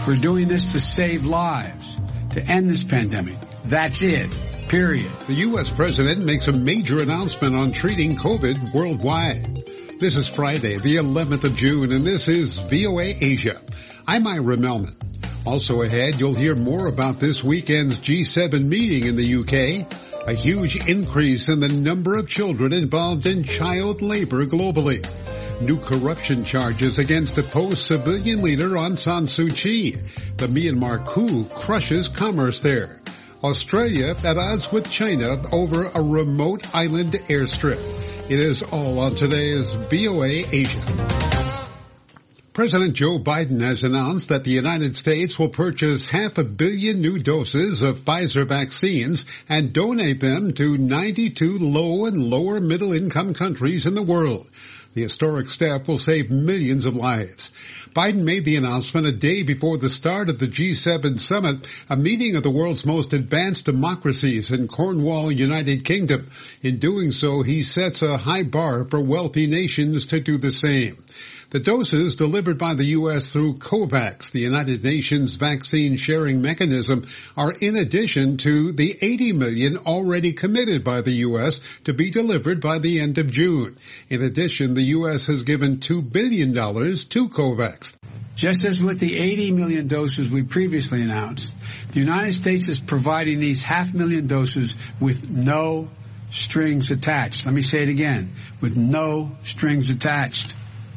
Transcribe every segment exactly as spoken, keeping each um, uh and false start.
We're doing this to save lives, to end this pandemic. That's it. Period. The U S president makes a major announcement on treating COVID worldwide. This is Friday, the eleventh of June, and this is V O A Asia. I'm Ira Melman. Also ahead, you'll hear more about this weekend's G seven meeting in the U K, a huge increase in the number of children involved in child labor globally, new corruption charges against opposed civilian leader Aung San Suu Kyi, the Myanmar coup crushes commerce there, Australia at odds with China over a remote island airstrip. It is all on today's V O A Asia. President Joe Biden has announced that the United States will purchase half a billion new doses of Pfizer vaccines and donate them to ninety-two low and lower middle income countries in the world. The historic step will save millions of lives. Biden made the announcement a day before the start of the G seven summit, a meeting of the world's most advanced democracies in Cornwall, United Kingdom. In doing so, he sets a high bar for wealthy nations to do the same. The doses delivered by the U S through COVAX, the United Nations vaccine sharing mechanism, are in addition to the eighty million already committed by the U S to be delivered by the end of June. In addition, the U S has given two billion dollars to COVAX. Just as with the eighty million doses we previously announced, the United States is providing these half million doses with no strings attached. Let me say it again, with no strings attached.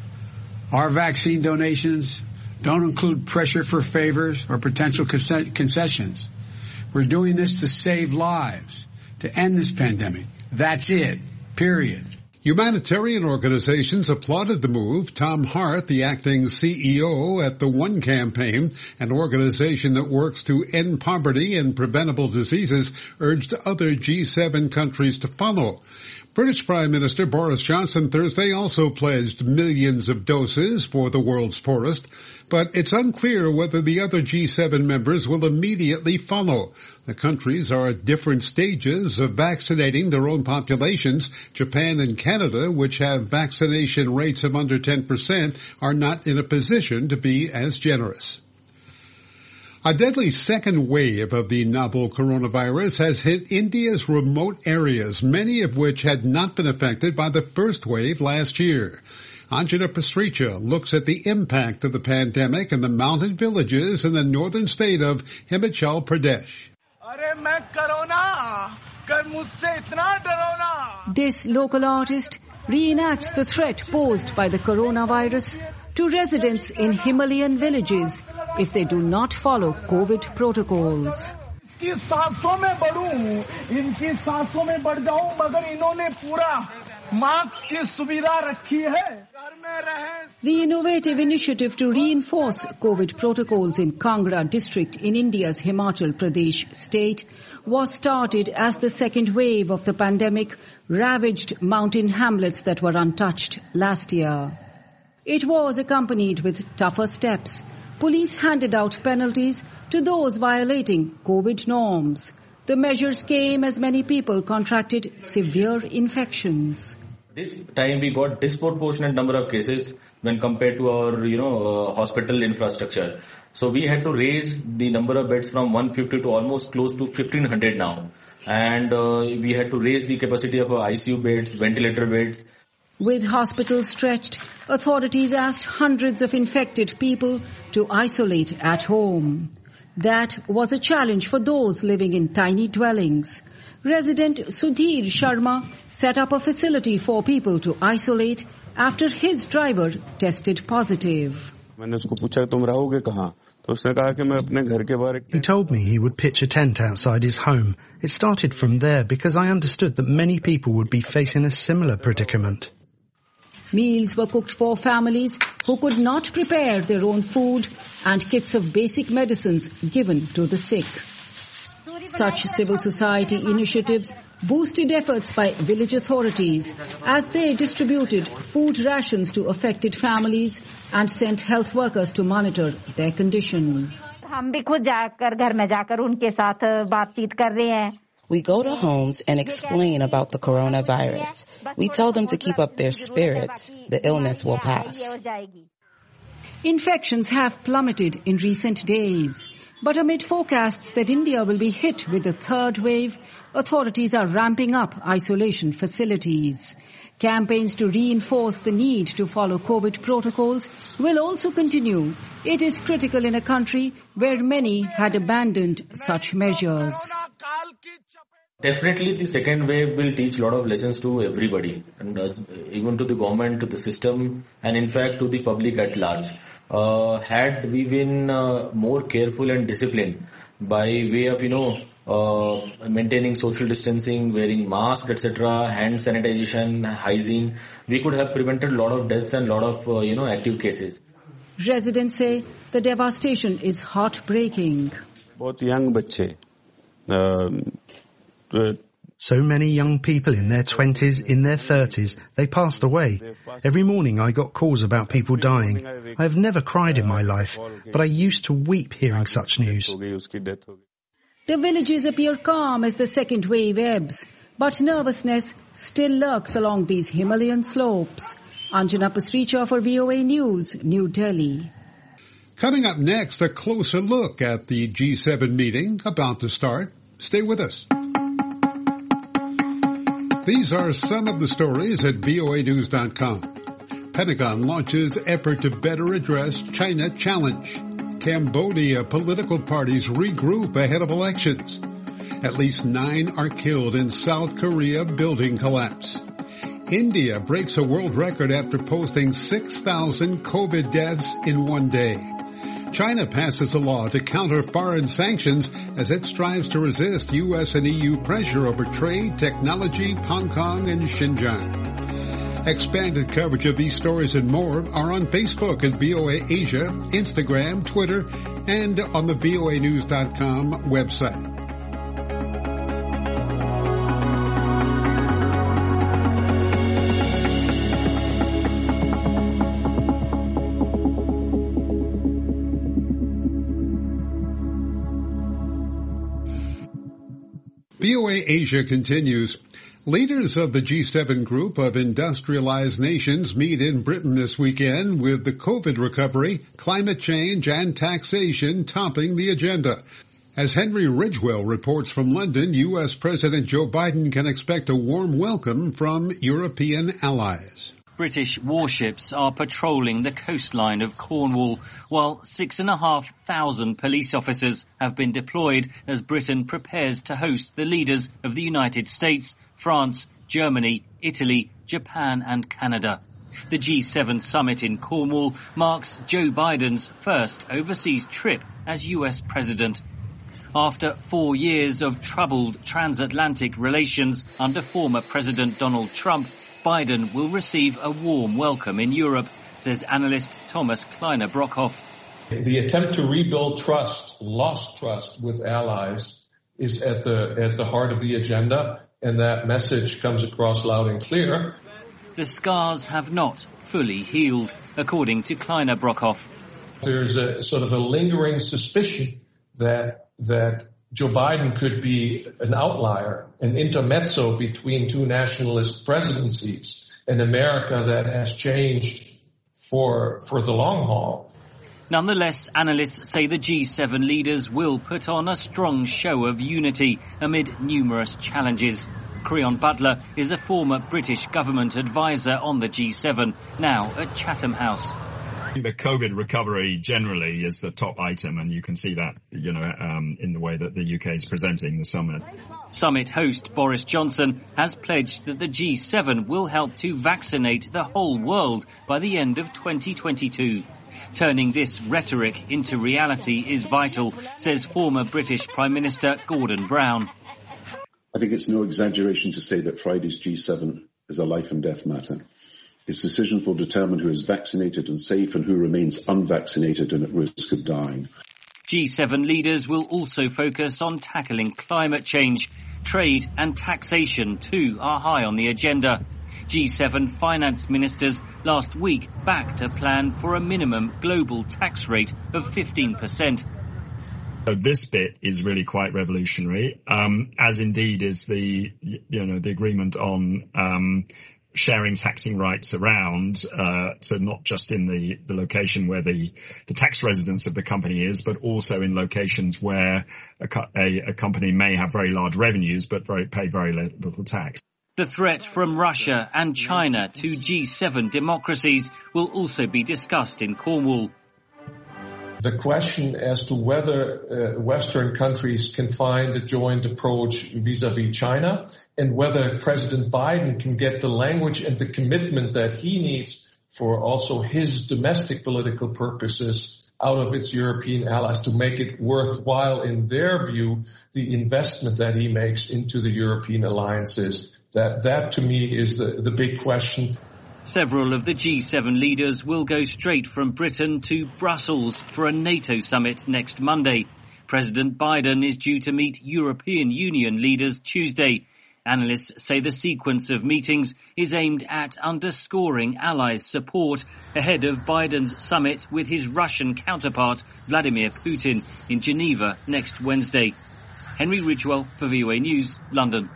Our vaccine donations don't include pressure for favors or potential concessions. We're doing this to save lives, to end this pandemic. That's it. Period. Humanitarian organizations applauded the move. Tom Hart, the acting C E O at the One Campaign, an organization that works to end poverty and preventable diseases, urged other G seven countries to follow. British Prime Minister Boris Johnson Thursday also pledged millions of doses for the world's poorest, but it's unclear whether the other G seven members will immediately follow. The countries are at different stages of vaccinating their own populations. Japan and Canada, which have vaccination rates of under ten percent, are not in a position to be as generous. A deadly second wave of the novel coronavirus has hit India's remote areas, many of which had not been affected by the first wave last year. Anjana Pasricha looks at the impact of the pandemic in the mountain villages in the northern state of Himachal Pradesh. This local artist reenacts the threat posed by the coronavirus to residents in Himalayan villages if they do not follow COVID protocols. The innovative initiative to reinforce COVID protocols in Kangra district in India's Himachal Pradesh state was started as the second wave of the pandemic ravaged mountain hamlets that were untouched last year. It was accompanied with tougher steps. Police handed out penalties to those violating COVID norms. The measures came as many people contracted severe infections. This time we got disproportionate number of cases when compared to our, you know, uh, hospital infrastructure. So we had to raise the number of beds from one hundred fifty to almost close to fifteen hundred now. And uh, we had to raise the capacity of our I C U beds, ventilator beds. With hospitals stretched, authorities asked hundreds of infected people to isolate at home. That was a challenge for those living in tiny dwellings. Resident Sudhir Sharma set up a facility for people to isolate after his driver tested positive. He told me he would pitch a tent outside his home. It started from there because I understood that many people would be facing a similar predicament. Meals were cooked for families who could not prepare their own food and kits of basic medicines given to the sick. Such civil society initiatives boosted efforts by village authorities as they distributed food rations to affected families and sent health workers to monitor their condition. We go to homes and explain about the coronavirus. We tell them to keep up their spirits. The illness will pass. Infections have plummeted in recent days. But amid forecasts that India will be hit with a third wave, authorities are ramping up isolation facilities. Campaigns to reinforce the need to follow COVID protocols will also continue. It is critical in a country where many had abandoned such measures. Definitely the second wave will teach a lot of lessons to everybody, and uh, even to the government, to the system, and in fact to the public at large. Uh, had we been uh, more careful and disciplined by way of, you know, uh, maintaining social distancing, wearing masks, et cetera, hand sanitization, hygiene, we could have prevented a lot of deaths and a lot of, uh, you know, active cases. Residents say the devastation is heartbreaking. Both young bachche. Um, uh, So many young people in their twenties, in their thirties, they passed away. Every morning I got calls about people dying. I have never cried in my life, but I used to weep hearing such news. The villages appear calm as the second wave ebbs, but nervousness still lurks along these Himalayan slopes. Anjana Pasricha for V O A News, New Delhi. Coming up next, a closer look at the G seven meeting about to start. Stay with us. These are some of the stories at V O A news dot com. Pentagon launches effort to better address China challenge. Cambodia political parties regroup ahead of elections. At least nine are killed in South Korea building collapse. India breaks a world record after posting six thousand COVID deaths in one day. China passes a law to counter foreign sanctions as it strives to resist U S and E U pressure over trade, technology, Hong Kong, and Xinjiang. Expanded coverage of these stories and more are on Facebook at V O A Asia, Instagram, Twitter, and on the V O A news dot com website. V O A Asia continues. Leaders of the G seven group of industrialized nations meet in Britain this weekend with the COVID recovery, climate change, and taxation topping the agenda. As Henry Ridgewell reports from London, U S President Joe Biden can expect a warm welcome from European allies. British warships are patrolling the coastline of Cornwall, while six and a half thousand police officers have been deployed as Britain prepares to host the leaders of the United States, France, Germany, Italy, Japan and Canada. The G seven summit in Cornwall marks Joe Biden's first overseas trip as U S president. After four years of troubled transatlantic relations under former President Donald Trump, Biden will receive a warm welcome in Europe, says analyst Thomas Kleiner-Brockhoff. The attempt to rebuild trust, lost trust with allies, is at the at the heart of the agenda, and that message comes across loud and clear. The scars have not fully healed, according to Kleiner-Brockhoff. There's a sort of a lingering suspicion that that Joe Biden could be an outlier, an intermezzo between two nationalist presidencies, an America that has changed for for the long haul. Nonetheless, analysts say the G seven leaders will put on a strong show of unity amid numerous challenges. Creon Butler is a former British government advisor on the G seven, now at Chatham House. The COVID recovery generally is the top item, and you can see that, you know, um, in the way that the U K is presenting the summit. Summit host Boris Johnson has pledged that the G seven will help to vaccinate the whole world by the end of twenty twenty-two. Turning this rhetoric into reality is vital, says former British Prime Minister Gordon Brown. I think it's no exaggeration to say that Friday's G seven is a life and death matter. Its decisions will determine who is vaccinated and safe and who remains unvaccinated and at risk of dying. G seven leaders will also focus on tackling climate change. Trade and taxation, too, are high on the agenda. G seven finance ministers last week backed a plan for a minimum global tax rate of fifteen percent. So this bit is really quite revolutionary, um, as indeed is the, you know, the agreement on um, sharing taxing rights around, uh, so not just in the, the location where the, the tax residence of the company is, but also in locations where a, a, a company may have very large revenues but very, pay very little tax. The threat from Russia and China to G seven democracies will also be discussed in Cornwall. The question as to whether uh, Western countries can find a joint approach vis-à-vis China and whether President Biden can get the language and the commitment that he needs for also his domestic political purposes out of its European allies to make it worthwhile, in their view, the investment that he makes into the European alliances. That, that to me is the, the big question. Several of the G seven leaders will go straight from Britain to Brussels for a NATO summit next Monday. President Biden is due to meet European Union leaders Tuesday. Analysts say the sequence of meetings is aimed at underscoring allies' support ahead of Biden's summit with his Russian counterpart, Vladimir Putin, in Geneva next Wednesday. Henry Ridgewell for V O A News, London.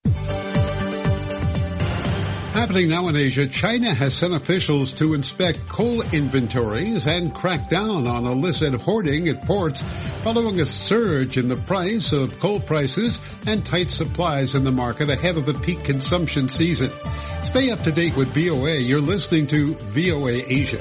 Happening now in Asia, China has sent officials to inspect coal inventories and crack down on illicit hoarding at ports following a surge in the price of coal prices and tight supplies in the market ahead of the peak consumption season. Stay up to date with V O A. You're listening to V O A Asia.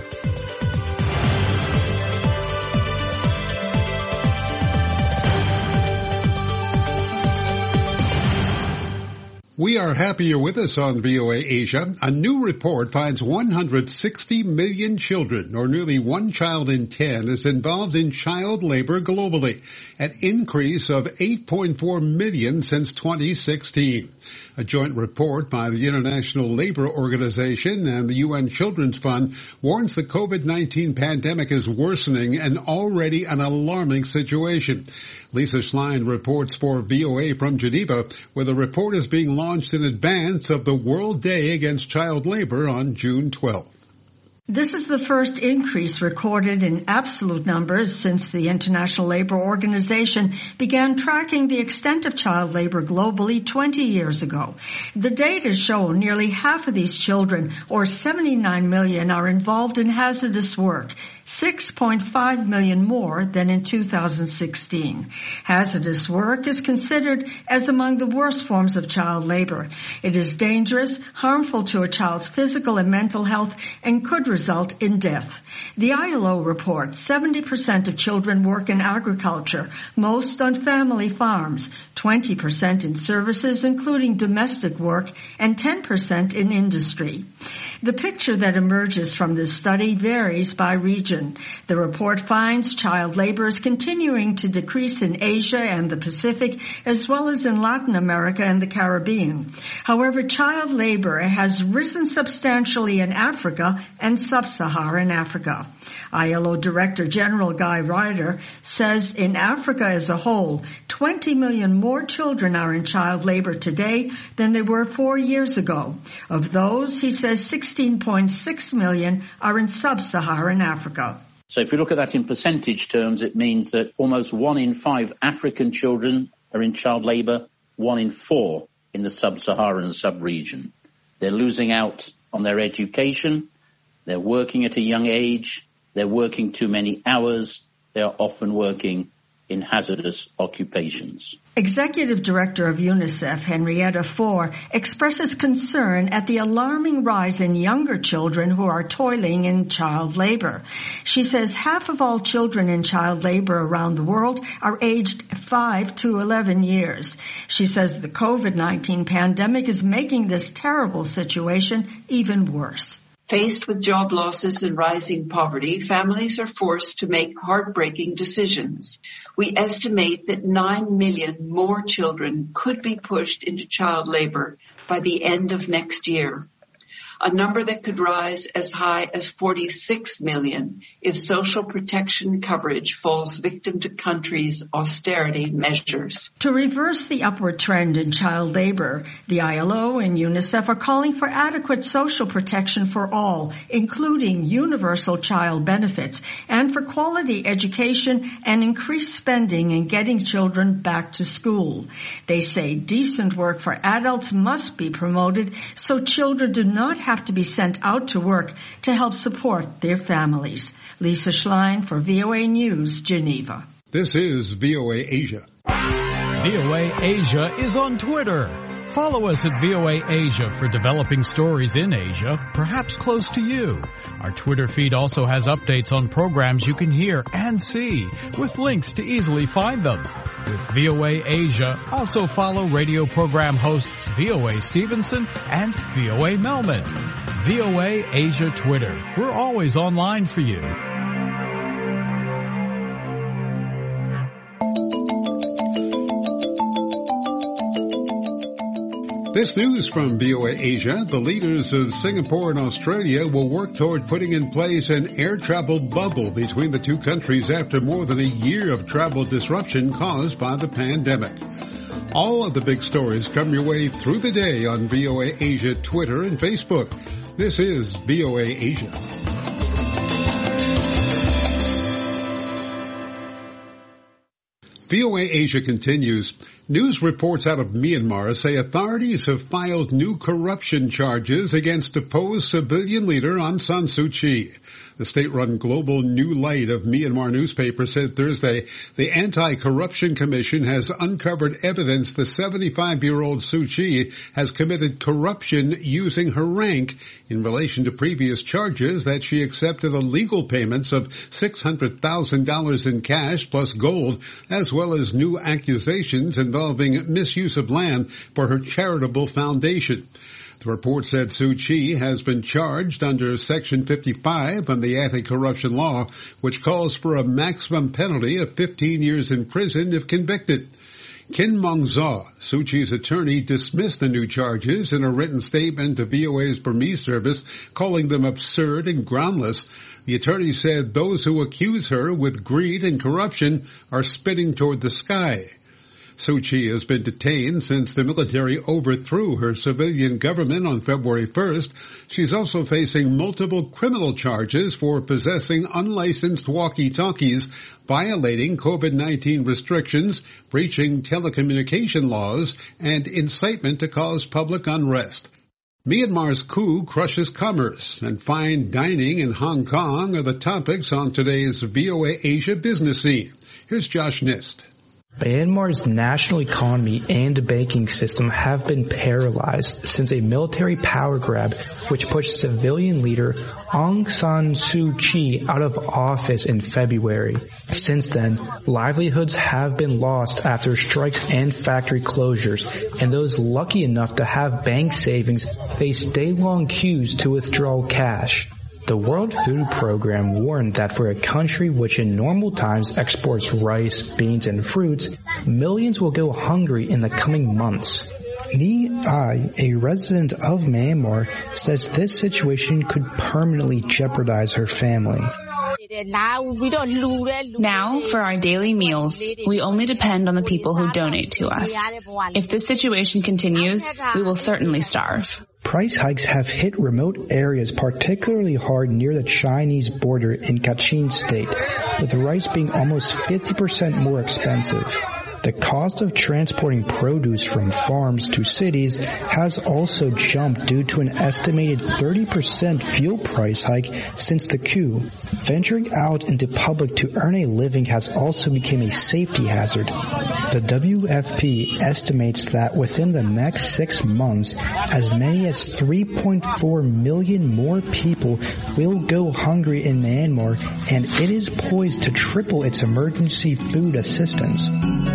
We are happy you're with us on V O A Asia. A new report finds one hundred sixty million children, or nearly one child in ten, is involved in child labor globally, an increase of eight point four million since twenty sixteen. A joint report by the International Labour Organization and the U N Children's Fund warns the COVID nineteen pandemic is worsening an already an alarming situation. Lisa Schlein reports for V O A from Geneva, where the report is being launched in advance of the World Day Against Child Labor on June twelfth. This is the first increase recorded in absolute numbers since the International Labour Organization began tracking the extent of child labor globally twenty years ago. The data show nearly half of these children, or seventy-nine million, are involved in hazardous work, six point five million more than in two thousand sixteen. Hazardous work is considered as among the worst forms of child labor. It is dangerous, harmful to a child's physical and mental health, and could result in death. The I L O reports seventy percent of children work in agriculture, most on family farms, twenty percent in services, including domestic work, and ten percent in industry. The picture that emerges from this study varies by region. The report finds child labor is continuing to decrease in Asia and the Pacific, as well as in Latin America and the Caribbean. However, child labor has risen substantially in Africa and sub-Saharan Africa. I L O Director General Guy Ryder says in Africa as a whole, twenty million more children are in child labor today than they were four years ago. Of those, he says sixteen point six million are in sub-Saharan Africa. So if we look at that in percentage terms, it means that almost one in five African children are in child labor, one in four in the sub-Saharan sub-region. They're losing out on their education, they're working at a young age, they're working too many hours, they are often working in hazardous occupations. Executive Director of UNICEF, Henrietta Fore, expresses concern at the alarming rise in younger children who are toiling in child labor. She says half of all children in child labor around the world are aged five to eleven years. She says the COVID nineteen pandemic is making this terrible situation even worse. Faced with job losses and rising poverty, families are forced to make heartbreaking decisions. We estimate that nine million more children could be pushed into child labor by the end of next year. a number that could rise as high as forty-six million if social protection coverage falls victim to countries' austerity measures. To reverse the upward trend in child labor, the I L O and UNICEF are calling for adequate social protection for all, including universal child benefits, and for quality education and increased spending in getting children back to school. They say decent work for adults must be promoted so children do not have to be sent out to work to help support their families. Lisa Schlein for V O A News, Geneva. This is V O A Asia. V O A Asia is on Twitter. Follow us at V O A Asia for developing stories in Asia, perhaps close to you. Our Twitter feed also has updates on programs you can hear and see, with links to easily find them. With V O A Asia, also follow radio program hosts V O A Stevenson and V O A Melman. V O A Asia Twitter. We're always online for you. This news from V O A Asia, the leaders of Singapore and Australia will work toward putting in place an air travel bubble between the two countries after more than a year of travel disruption caused by the pandemic. All of the big stories come your way through the day on V O A Asia Twitter and Facebook. This is V O A Asia. V O A Asia continues. News reports out of Myanmar say authorities have filed new corruption charges against deposed civilian leader Aung San Suu Kyi. The state-run Global New Light of Myanmar newspaper said Thursday the Anti-Corruption Commission has uncovered evidence the seventy-five-year-old Suu Kyi has committed corruption using her rank in relation to previous charges that she accepted illegal payments of six hundred thousand dollars in cash plus gold, as well as new accusations involving misuse of land for her charitable foundation. The report said Suu Kyi has been charged under Section fifty-five of the anti-corruption law, which calls for a maximum penalty of fifteen years in prison if convicted. Kin Mong Zaw, Suu Kyi's attorney, dismissed the new charges in a written statement to V O A's Burmese service, calling them absurd and groundless. The attorney said those who accuse her with greed and corruption are spitting toward the sky. Suu Kyi has been detained since the military overthrew her civilian government on February first. She's also facing multiple criminal charges for possessing unlicensed walkie-talkies, violating COVID nineteen restrictions, breaching telecommunication laws, and incitement to cause public unrest. Myanmar's coup crushes commerce, and fine dining in Hong Kong are the topics on today's V O A Asia business scene. Here's Josh Nist. Myanmar's national economy and banking system have been paralyzed since a military power grab which pushed civilian leader Aung San Suu Kyi out of office in February. Since then, livelihoods have been lost after strikes and factory closures, and those lucky enough to have bank savings face day-long queues to withdraw cash. The World Food Program warned that for a country which in normal times exports rice, beans, and fruits, millions will go hungry in the coming months. Ni Ai, a resident of Myanmar, says this situation could permanently jeopardize her family. Now, for our daily meals, we only depend on the people who donate to us. If this situation continues, we will certainly starve. Price hikes have hit remote areas particularly hard near the Chinese border in Kachin State, with rice being almost fifty percent more expensive. The cost of transporting produce from farms to cities has also jumped due to an estimated thirty percent fuel price hike since the coup. Venturing out into public to earn a living has also become a safety hazard. The W F P estimates that within the next six months, as many as three point four million more people will go hungry in Myanmar, and it is poised to triple its emergency food assistance.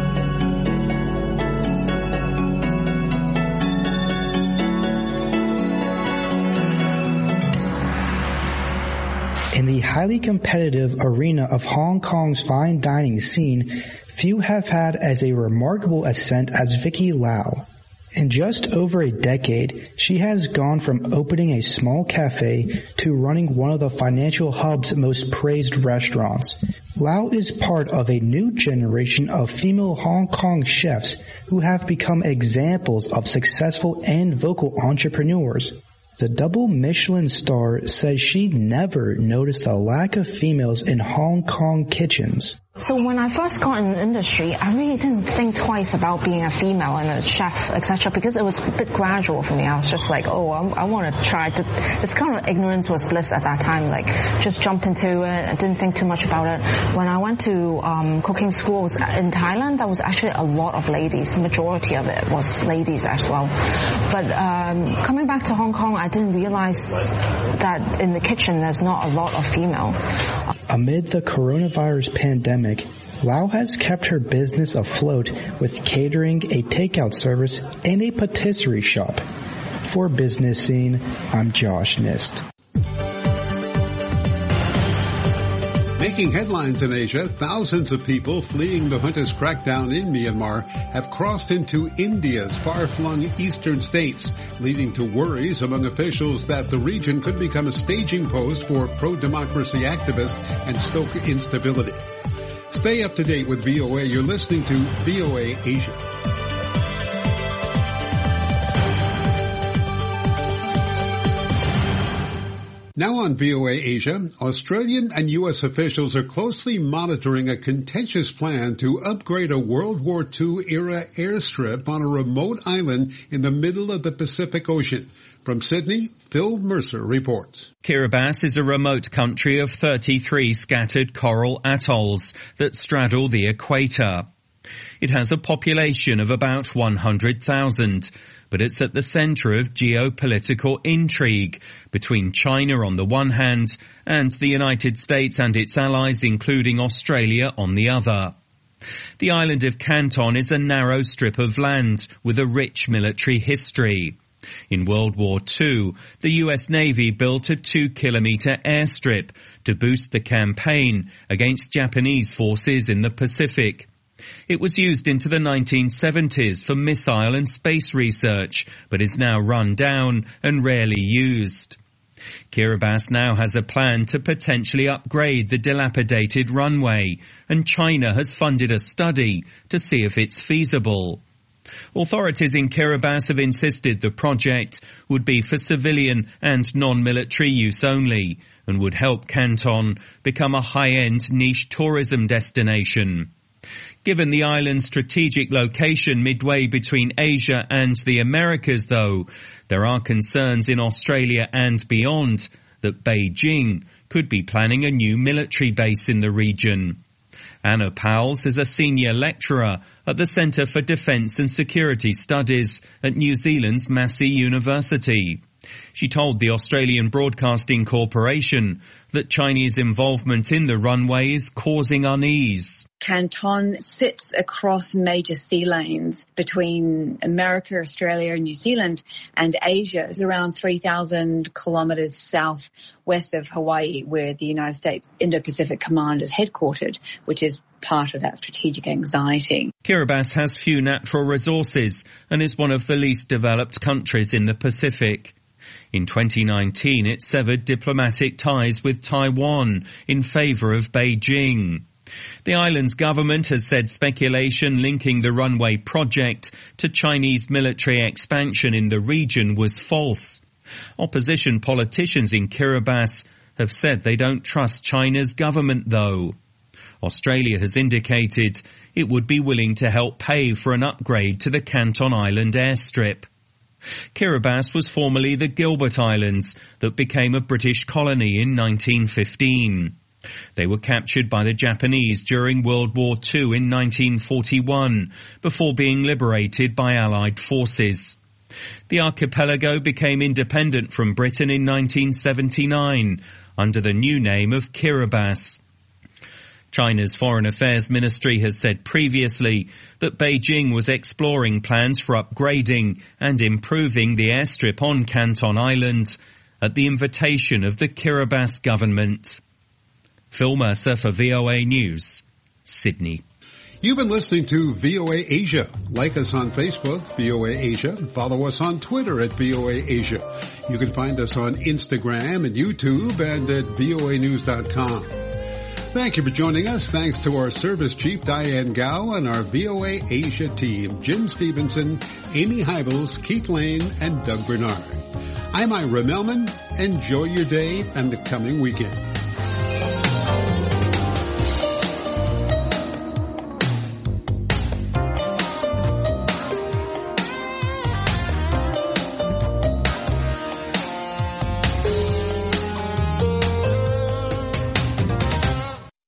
In the highly competitive arena of Hong Kong's fine dining scene, few have had as a remarkable ascent as Vicky Lau. In just over a decade, she has gone from opening a small cafe to running one of the financial hub's most praised restaurants. Lau is part of a new generation of female Hong Kong chefs who have become examples of successful and vocal entrepreneurs. The double Michelin star says she never noticed a lack of females in Hong Kong kitchens. So when I first got in the industry, I really didn't think twice about being a female and a chef, et cetera, because it was a bit gradual for me. I was just like, oh, I, I want to try. To, it's kind of ignorance was bliss at that time, like just jump into it. I didn't think too much about it. When I went to um, cooking schools in Thailand, there was actually a lot of ladies. The majority of it was ladies as well. But um, coming back to Hong Kong, I didn't realize that in the kitchen there's not a lot of female. Amid the coronavirus pandemic, Lau has kept her business afloat with catering, a takeout service, and a patisserie shop. For Business Scene, I'm Josh Nist. Making headlines in Asia, thousands of people fleeing the junta's crackdown in Myanmar have crossed into India's far-flung eastern states, leading to worries among officials that the region could become a staging post for pro-democracy activists and stoke instability. Stay up to date with V O A. You're listening to V O A Asia. Now on V O A Asia, Australian and U S officials are closely monitoring a contentious plan to upgrade a World War Two era airstrip on a remote island in the middle of the Pacific Ocean. From Sydney, Phil Mercer reports. Kiribati is a remote country of thirty-three scattered coral atolls that straddle the equator. It has a population of about one hundred thousand, but it's at the centre of geopolitical intrigue between China on the one hand and the United States and its allies, including Australia, on the other. The island of Canton is a narrow strip of land with a rich military history. In World War Two, the U S Navy built a two-kilometre airstrip to boost the campaign against Japanese forces in the Pacific. It was used into the nineteen seventies for missile and space research, but is now run down and rarely used. Kiribati now has a plan to potentially upgrade the dilapidated runway, and China has funded a study to see if it's feasible. Authorities in Kiribati have insisted the project would be for civilian and non-military use only, and would help Canton become a high-end niche tourism destination. Given the island's strategic location midway between Asia and the Americas, though, there are concerns in Australia and beyond that Beijing could be planning a new military base in the region. Anna Powles is a senior lecturer at the Centre for Defence and Security Studies at New Zealand's Massey University. She told the Australian Broadcasting Corporation that Chinese involvement in the runway is causing unease. Canton sits across major sea lanes between America, Australia, and New Zealand, and Asia. It's around three thousand kilometres southwest of Hawaii, where the United States Indo-Pacific Command is headquartered, which is part of that strategic anxiety. Kiribati has few natural resources and is one of the least developed countries in the Pacific. In twenty nineteen, it severed diplomatic ties with Taiwan in favour of Beijing. The island's government has said speculation linking the runway project to Chinese military expansion in the region was false. Opposition politicians in Kiribati have said they don't trust China's government, though. Australia has indicated it would be willing to help pay for an upgrade to the Canton Island airstrip. Kiribati was formerly the Gilbert Islands that became a British colony in nineteen fifteen. They were captured by the Japanese during World War Two in nineteen forty-one, before being liberated by Allied forces. The archipelago became independent from Britain in nineteen seventy-nine, under the new name of Kiribati. China's Foreign Affairs Ministry has said previously that Beijing was exploring plans for upgrading and improving the airstrip on Canton Island at the invitation of the Kiribati government. Phil Mercer for V O A News, Sydney. You've been listening to V O A Asia. Like us on Facebook, V O A Asia. Follow us on Twitter at V O A Asia. You can find us on Instagram and YouTube and at V O A news dot com. Thank you for joining us. Thanks to our service chief, Diane Gao, and our V O A Asia team, Jim Stevenson, Amy Hybels, Keith Lane, and Doug Bernard. I'm Ira Melman. Enjoy your day and the coming weekend.